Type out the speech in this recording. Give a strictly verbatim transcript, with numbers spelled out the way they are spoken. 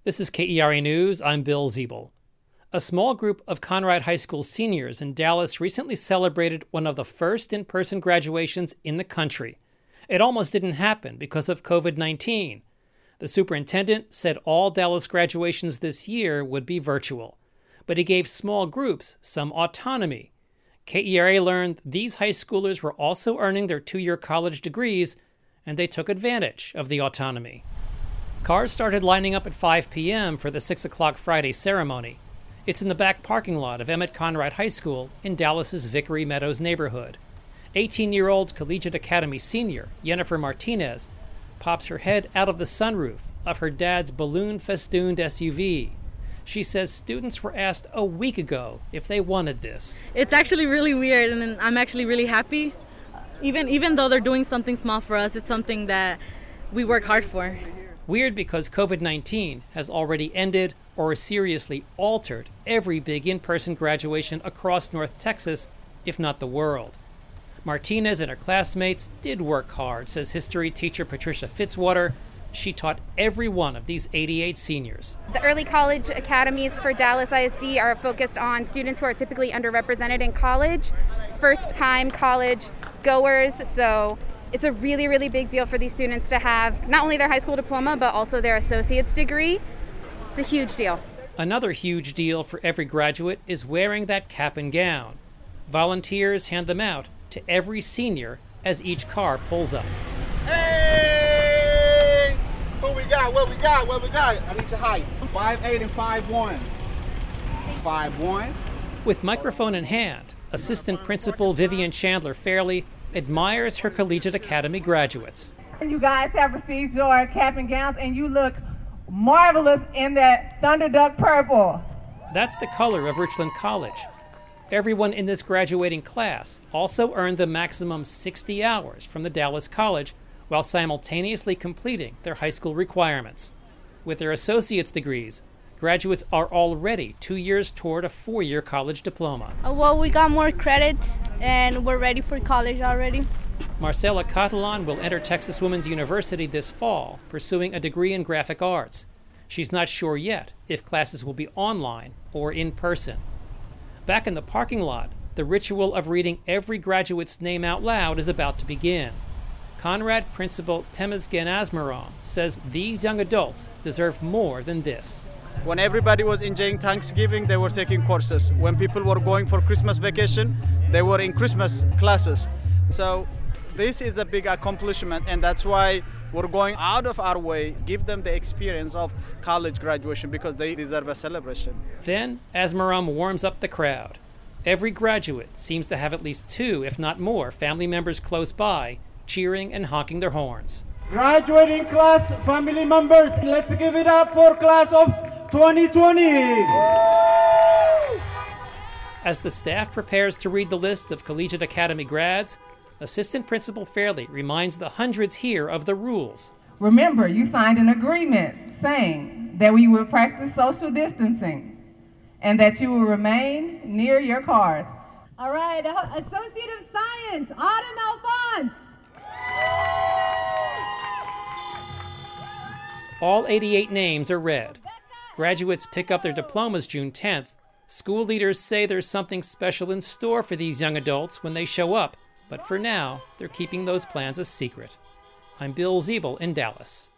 This is K E R A News. I'm Bill Ziebel. A small group of Conrad High School seniors in Dallas recently celebrated one of the first in-person graduations in the country. It almost didn't happen because of covid nineteen. The superintendent said all Dallas graduations this year would be virtual, but he gave small groups some autonomy. K E R A learned these high schoolers were also earning their two-year college degrees, and they took advantage of the autonomy. Cars started lining up at five p.m. for the six o'clock Friday ceremony. It's in the back parking lot of Emmett Conrad High School in Dallas's Vickery Meadows neighborhood. eighteen-year-old Collegiate Academy senior Jennifer Martinez pops her head out of the sunroof of her dad's balloon-festooned S U V. She says students were asked a week ago if they wanted this. It's actually really weird, and I'm actually really happy. Even, even though they're doing something small for us, it's something that we work hard for. Weird because covid nineteen has already ended or seriously altered every big in-person graduation across North Texas, if not the world. Martinez and her classmates did work hard, says history teacher Patricia Fitzwater. She taught every one of these eighty-eight seniors. The early college academies for Dallas I S D are focused on students who are typically underrepresented in college, first-time college goers, so it's a really, really big deal for these students to have not only their high school diploma, but also their associate's degree. It's a huge deal. Another huge deal for every graduate is wearing that cap and gown. Volunteers hand them out to every senior as each car pulls up. Hey! What we got? What we got? What we got? I need your height. five eight and five one. five one. With microphone in hand, Assistant Principal Vivian Chandler Fairley admires her Collegiate Academy graduates. You guys have received your cap and gowns, and you look marvelous in that Thunderduck purple. That's the color of Richland College. Everyone in this graduating class also earned the maximum sixty hours from the Dallas College while simultaneously completing their high school requirements. With their associate's degrees, graduates are already two years toward a four-year college diploma. Uh, well, we got more credits, and we're ready for college already. Marcela Catalan will enter Texas Women's University this fall, pursuing a degree in graphic arts. She's not sure yet if classes will be online or in person. Back in the parking lot, the ritual of reading every graduate's name out loud is about to begin. Conrad Principal Temesgen Asmaram says these young adults deserve more than this. When everybody was enjoying Thanksgiving, they were taking courses. When people were going for Christmas vacation, they were in Christmas classes. So this is a big accomplishment, and that's why we're going out of our way, give them the experience of college graduation because they deserve a celebration. Then Asmaram warms up the crowd. Every graduate seems to have at least two, if not more, family members close by, cheering and honking their horns. Graduating class family members, let's give it up for class of twenty twenty. As the staff prepares to read the list of Collegiate Academy grads, Assistant Principal Fairley reminds the hundreds here of the rules. Remember, you signed an agreement saying that we would practice social distancing and that you will remain near your cars. All right, Associate of Science, Autumn Alphonse. All eighty-eight names are read. Graduates pick up their diplomas June tenth. School leaders say there's something special in store for these young adults when they show up, but for now, they're keeping those plans a secret. I'm Bill Ziebel in Dallas.